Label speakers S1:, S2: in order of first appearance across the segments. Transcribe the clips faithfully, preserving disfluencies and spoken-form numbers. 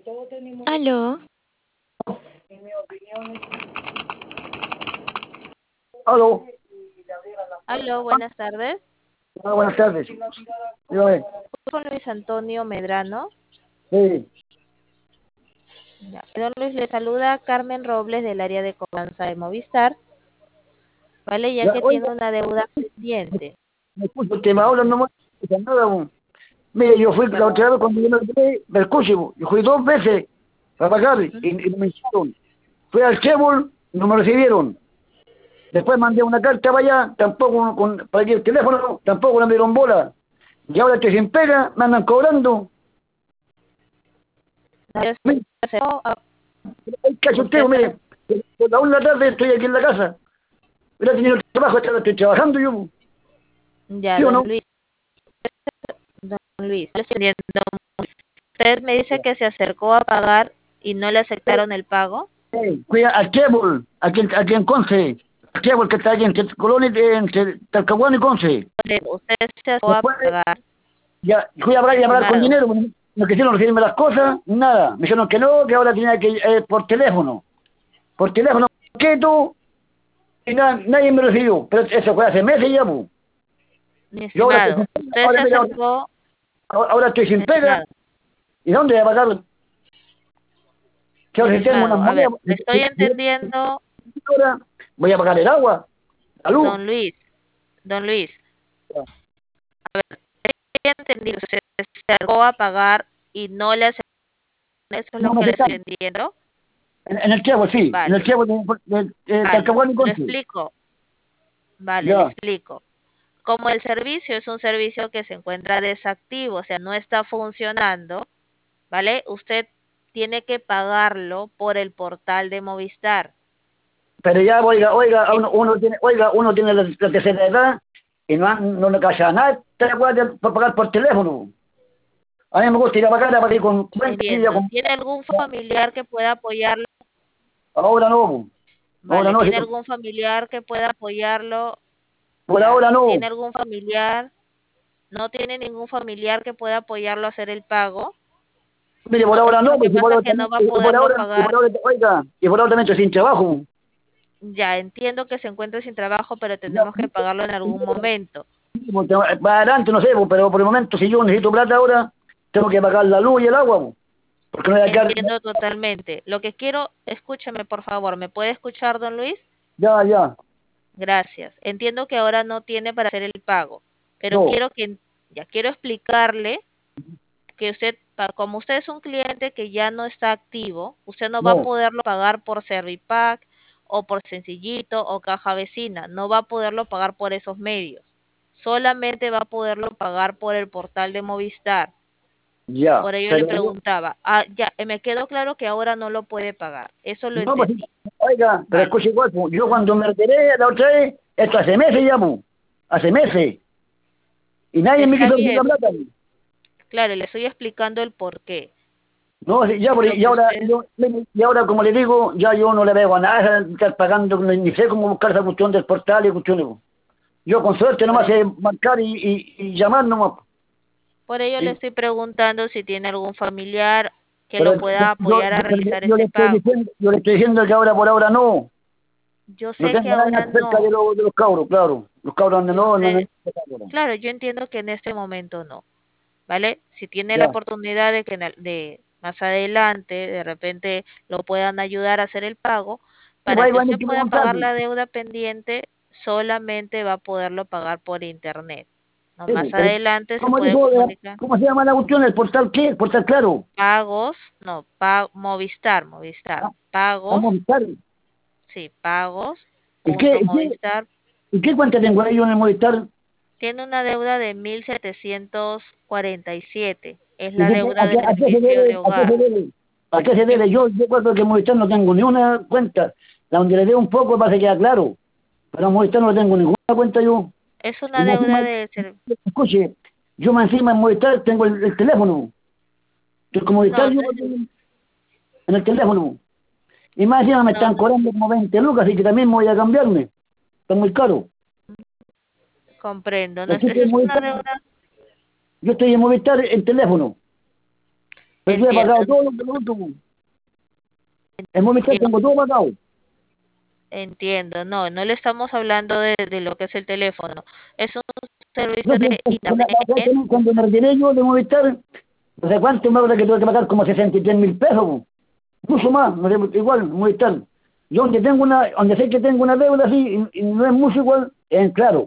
S1: Aló,
S2: Aló.
S1: aló, buenas tardes.
S2: Ah, buenas tardes. Dígame.
S1: Con Luis Antonio Medrano.
S2: Sí.
S1: Ya. Don Luis, le saluda Carmen Robles del área de cobranza de Movistar, ¿vale? Ya
S2: Ya,
S1: que tiene
S2: oiga,
S1: una deuda pendiente.
S2: me escucho que me hablan nomás. No escuchan nada, bo. Mire, yo fui la otra
S1: Perdón.
S2: vez cuando yo me enteré, me escuche, bo. Yo fui dos veces a pagar y,
S1: Ujú.
S2: y no me hicieron. Fui al Chebol, no me recibieron. Después mandé una carta para allá, tampoco con, para el teléfono, tampoco me dieron bola. Y ahora estoy sin pega, me andan cobrando.
S1: Nadie
S2: Mire,
S1: se acercó a-
S2: hay
S1: Usted
S2: cachoteo,
S1: se...
S2: mire. Por la una de la tarde estoy aquí en la casa. Hubiera tenido trabajo, ahora estoy trabajando yo, bo.
S1: Ya,
S2: ¿Sí o
S1: don
S2: no?
S1: Luis, don Luis, le estoy entendiendo. Usted me dice que se acercó a pagar y no le aceptaron el pago.
S2: Sí, fui al Trébol, aquí, en- aquí en Conce. El Trébol que está aquí entre Colón y entre Talcahuano y Conce.
S1: Usted se acercó a
S2: Después
S1: pagar,
S2: ya fui a hablar y a
S1: sin
S2: hablar con
S1: embargo,
S2: dinero, no no quisieron recibirme las cosas, nada. Me dijeron que no, que ahora tenía que ir eh, por teléfono. Por teléfono, ¿qué tú? Y na- nadie me recibió. Pero eso fue hace meses ya, pues.
S1: mi
S2: Yo ahora estoy
S1: estimado,
S2: sin pega,
S1: usted
S2: ahora,
S1: se
S2: mira, ahora,
S1: acercó,
S2: ahora estoy
S1: mi
S2: sin pega.
S1: estimado,
S2: ¿Y dónde voy a pagar? Que
S1: mi
S2: ahora si tengo unas
S1: estimado, a ver,
S2: monedas,
S1: le
S2: si- si-
S1: estoy
S2: si-
S1: entendiendo,
S2: ahora voy a pagar el agua, la luz.
S1: don Luis, don Luis, he entendido, usted se acercó a pagar y no le aceptaron, eso es lo
S2: No me
S1: que le estoy
S2: aceptan.
S1: entendiendo.
S2: En, en el Trébol, sí. En el
S1: Vale,
S2: Trébol de, de, de
S1: vale,
S2: Talcahuano y
S1: lo
S2: Conce.
S1: explico, vale, le
S2: Ya.
S1: explico. Como el servicio es un servicio que se encuentra desactivo, o sea, no está funcionando, ¿vale? Usted tiene que pagarlo por el portal de Movistar.
S2: Pero ya, oiga, oiga,
S1: Eh,
S2: uno, uno tiene, oiga, uno tiene la, la tercera edad y no, han- no le calla nada te acuerdas para pagar por teléfono. A mí me gusta ir a pagar, a pagar con cuenta y ya
S1: Entiendo.
S2: con,
S1: ¿Tiene algún familiar que pueda apoyarlo?
S2: ahora no, ahora
S1: Vale,
S2: no, sí,
S1: ¿tiene algún familiar que pueda apoyarlo?
S2: por
S1: Ya.
S2: ahora no.
S1: ¿Tiene algún familiar? ¿No tiene ningún familiar que pueda apoyarlo a hacer el pago?
S2: Mire, por
S1: No, es
S2: ahora
S1: que
S2: no,
S1: lo que
S2: pues y por
S1: pasa es
S2: ahora
S1: que no
S2: también,
S1: va a
S2: y por
S1: poderlo
S2: ahora, y por
S1: pagar.
S2: ahora, oiga, y por ahora también estoy sin trabajo.
S1: Ya entiendo que se encuentra sin trabajo, pero
S2: Ya,
S1: tenemos que pagarlo en algún momento.
S2: pues, te- para adelante, no sé, pues, pero por el momento, si yo necesito plata ahora, tengo que pagar la luz y el agua, pues, porque no voy a quedar,
S1: Entiendo totalmente. Lo que quiero, escúcheme por favor, ¿me puede escuchar, don Luis?
S2: ya, ya,
S1: Gracias. Entiendo que ahora no tiene para hacer el pago, pero
S2: no,
S1: quiero que, ya quiero explicarle que usted, pa- como usted es un cliente que ya no está activo, usted no va a
S2: no.
S1: poderlo pagar por Servipack o por Sencillito o Caja Vecina, no va a poderlo pagar por esos medios. Solamente va a poderlo pagar por el portal de Movistar.
S2: Ya,
S1: Por ello le
S2: pero yo,
S1: preguntaba, ah, ya, eh, me quedó claro que ahora no lo puede pagar. Eso lo
S2: no, pues,
S1: entendí.
S2: oiga, pero
S1: Vale.
S2: escucha igual, pues, yo cuando me retiré la otra vez, esto hace meses ya, pues, hace meses, y nadie me
S1: Está
S2: quiso decir la
S1: bien.
S2: plata, pues.
S1: Claro, le estoy explicando el por qué.
S2: No, sí, ya, por-
S1: Lo
S2: y
S1: que
S2: ahora,
S1: usted,
S2: yo, y ahora, como le digo, ya yo no le veo a nada, estar pagando, ni, ni sé cómo buscar esa cuestión del portal y cuestiones, pues. Yo con suerte
S1: por,
S2: nomás
S1: e-
S2: sé marcar y, y, y llamar nomás,
S1: por ello le
S2: pues.
S1: estoy preguntando si tiene algún familiar que lo
S2: Pero
S1: pueda
S2: yo,
S1: apoyar a
S2: yo,
S1: realizar
S2: yo le
S1: ese
S2: estoy
S1: pago.
S2: diciendo, yo le estoy diciendo que ahora por ahora no,
S1: Yo
S2: no
S1: sé que
S2: tengo
S1: ahora
S2: nada cerca de,
S1: no.
S2: los de los cabros, claro, los cabros donde
S1: Yo
S2: no, no, no,
S1: sé, claro, yo entiendo que en este momento no, ¿vale? Si tiene la
S2: ya.
S1: oportunidad de que en el- de más adelante de repente lo puedan ayudar a hacer el pago,
S2: Sí, pues
S1: para
S2: ahí
S1: que
S2: van a
S1: usted pueda
S2: preguntar,
S1: pagar
S2: pues.
S1: la deuda pendiente, solamente va a poderlo pagar por internet. No,
S2: Sí,
S1: más
S2: pues, pero,
S1: adelante se
S2: ¿cómo
S1: puede
S2: dijo, eh,
S1: comunicar.
S2: cómo se llama la cuestión? ¿El portal qué? ¿El portal claro?
S1: Pagos, no, pa Movistar, Movistar.
S2: Ah,
S1: Pagos,
S2: vamos a buscar.
S1: sí, pagos,
S2: ¿Y qué,
S1: punto
S2: y qué,
S1: Movistar.
S2: y qué cuenta tengo ahí yo en el Movistar?
S1: Tiene una deuda de mil setecientos cuarenta y siete. Es
S2: ¿Y
S1: la
S2: qué,
S1: deuda
S2: a, qué,
S1: del
S2: a qué se
S1: servicio de
S2: debe? ¿A qué se
S1: hogar.
S2: debe? ¿A qué se
S1: Es,
S2: debe? Yo recuerdo que en Movistar no tengo ni una cuenta. La donde le dé un poco para que quede claro. Pero en Movistar no tengo ninguna cuenta yo.
S1: es
S2: Y
S1: una
S2: más
S1: deuda
S2: encima,
S1: de ser,
S2: escuche, yo más encima en Movistar tengo el, el teléfono. Entonces, como Movistar
S1: no,
S2: yo
S1: no es,
S2: en el teléfono. Y más encima me
S1: no,
S2: están
S1: no
S2: cobrando como veinte lucas, así que también me voy a cambiarme. Está muy caro.
S1: comprendo. No es,
S2: Así que
S1: esa
S2: en
S1: es una
S2: Movistar,
S1: deuda,
S2: yo estoy en Movistar en teléfono. Pero yo he
S1: entiendo,
S2: pagado todo lo que lo tuvo. En Movistar tengo todo pagado.
S1: entiendo. No, no le estamos hablando de, de lo que es el teléfono. Es un
S2: No,
S1: servicio
S2: pero
S1: de
S2: con la- la-
S1: internet.
S2: cuando me retiré yo de Movistar, no sé cuánto me acuerdo que tuve que pagar como sesenta y tres mil pesos, po. Mucho más, no sé, igual, Movistar. Yo donde tengo una, donde sé que tengo una deuda así, y, y no es mucho igual, es claro.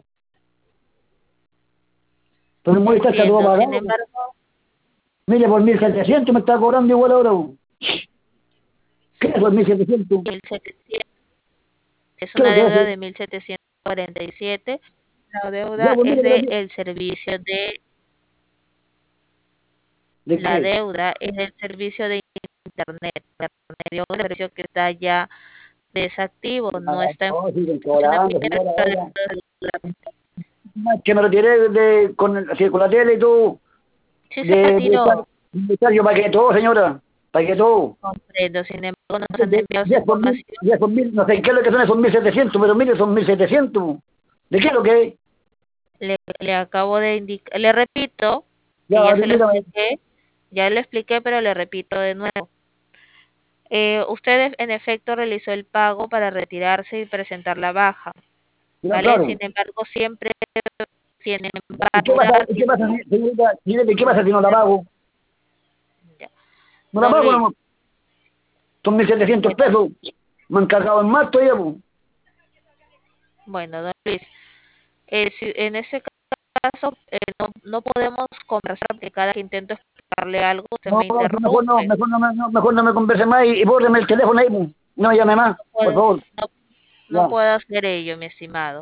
S2: Pero en Movistar está todo
S1: Entiendo. Sin
S2: pagado.
S1: embargo,
S2: Mire, por mil setecientos me está cobrando igual ahora, po. ¿Qué es eso, mil setecientos?
S1: mil setecientos es
S2: ¿Qué es
S1: una
S2: lo que
S1: deuda
S2: hace?
S1: de mil setecientos cuarenta y siete. La
S2: Ya,
S1: deuda
S2: pues
S1: es
S2: mire,
S1: de
S2: ¿de
S1: el servicio de
S2: de
S1: la
S2: qué?
S1: deuda es del servicio de internet. Internet es un servicio que está ya desactivo, no
S2: Ah,
S1: está en
S2: no, siguen cobrando,
S1: funcionamiento.
S2: señora, ahora. Que me retiré de, con, el- así, con la tele y todo,
S1: Sí se
S2: de Movistar,
S1: retiró,
S2: Movistar, yo pagué todo, señora, pagué todo.
S1: comprendo, sin embargo nos han
S2: De,
S1: enviado esa
S2: diez por mil,
S1: información.
S2: diez por mil, no sé qué es lo que son esos mil setecientos, pero mire, son mil setecientos. ¿De qué es lo que es?
S1: Le, le acabo de indicar, le repito, que
S2: Ya,
S1: ya se lo
S2: dígame.
S1: expliqué, ya lo expliqué, pero le repito de nuevo. Eh, usted en efecto realizó el pago para retirarse y presentar la baja,
S2: Ya,
S1: ¿vale?
S2: claro.
S1: Sin embargo, siempre tienen
S2: ¿Y qué pasa,
S1: embargas
S2: y
S1: y
S2: qué pasa, si- señorita, señorita, ¿y qué pasa si no la pago?
S1: ya.
S2: No la
S1: Don
S2: pago,
S1: Luis,
S2: no, son mil setecientos
S1: bueno,
S2: pesos. Me han cargado en más todavía, pues.
S1: bueno, don Luis, eh, si- en ese caso eh, no, no podemos conversar porque cada que intento explicarle algo usted
S2: No,
S1: me
S2: si mejor no,
S1: interrumpe.
S2: mejor no, me- no, mejor no me converse más y, y bórreme el teléfono ahí, pues. No me llame más,
S1: No
S2: por
S1: puedo,
S2: favor.
S1: no, no
S2: Ya.
S1: puedo hacer ello, mi estimado.